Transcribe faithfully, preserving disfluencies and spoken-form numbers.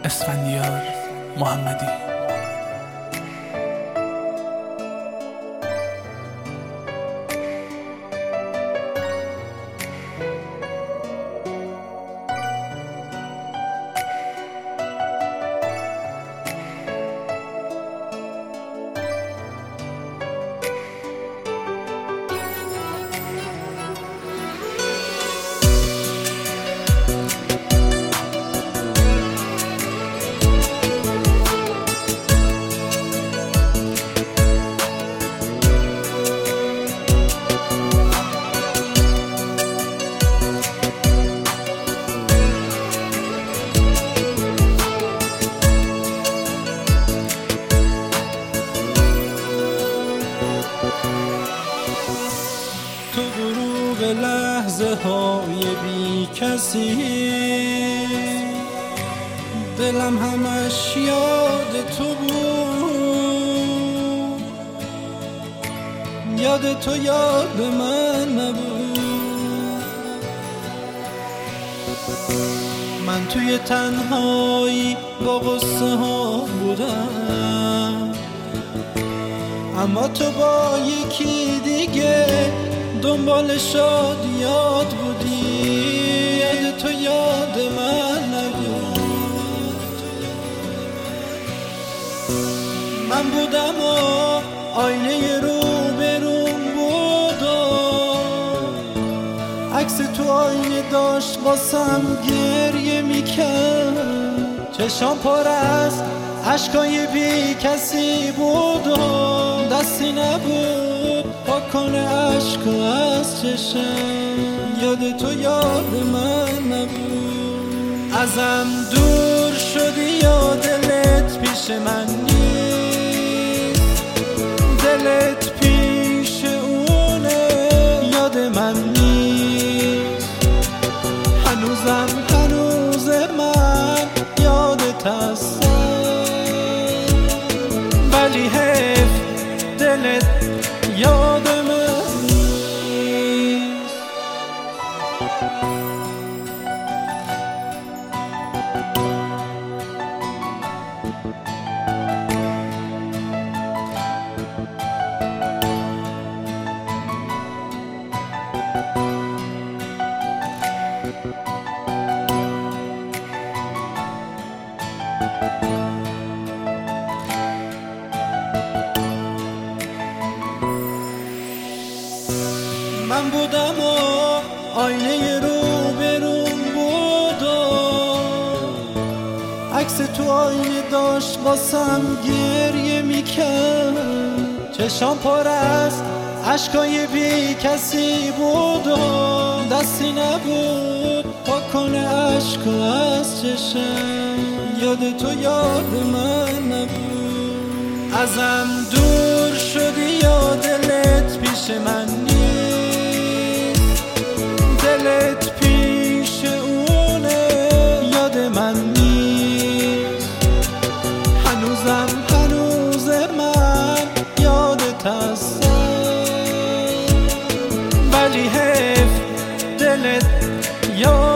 اسفندیار محمدی. تو غروب لحظه های بی کسی، دلم همش یاد تو بود. یاد تو یاد من نبود. من توی تنهایی با غصه ها بودم، اما تو با یکی دیگه دنبال شادیات بودی. یاد تو یاد من نبود. من بودم و آینه رو برون بود و عکس تو آینه داشت واسم گریه میکرد. چشام پر از عشقای بی کسی بود و دستی نبود پاک کنه عشق از چشم. یاد تو یاد من نبود. ازم دور شدی یا دلت پیش من نیست؟ دلت پیش اونه یاد من نیست. هنوزم هنوز من یادت هستم، ولی حیف دلت یاد من نیست. من بودم و آینه رو برون بود و عکس تو آینه داشت واسم گریه میکرد. چشام پر از عشقای بی کسی بود و دستی نبود پاک کنه عشق از چشم. یاد تو یاد من نبود. ازم دور شدی یا دلت پیش من نیست؟ دلت پیش اونه یاد من نیست. هنوزم هنوز من یادت هستم، ولی حیف دلت یاد